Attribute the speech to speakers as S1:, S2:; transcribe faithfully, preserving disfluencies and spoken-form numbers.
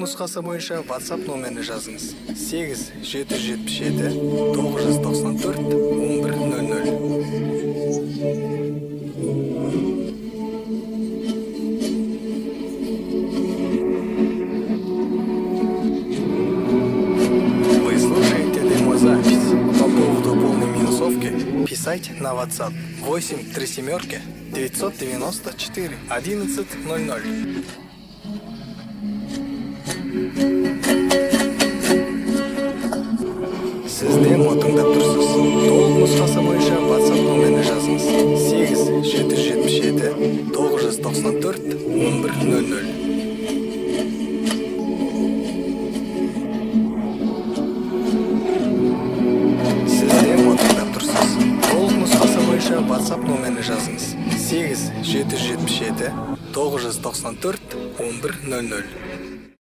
S1: нұсқасы бойынша WhatsApp номеріне жазыңыз. сегіз жеті жүз жетпіс жеті тоғыз жүз тоқсан төрт он бір нөл нөл. Вы слушаете демозапись. По поводу полной минусовки писайте на WhatsApp восемь три семерки девятьсот девяносто четыре одиннадцать ноль ноль. Сіз демо тыңдап тұрсыз. Толық нұсқасы бойынша WhatsApp номеріне жазыңыз. сегіз жеті жүз жетпіс жеті тоғыз жүз тоқсан төрт он бір нөл нөл. Сіз демо тыңдап тұрсыз. Толық нұсқасы бойынша WhatsApp номеріне жазыңыз. сегіз жеті жүз жетпіс жеті тоғыз жүз тоқсан төрт он бір нөл нөл.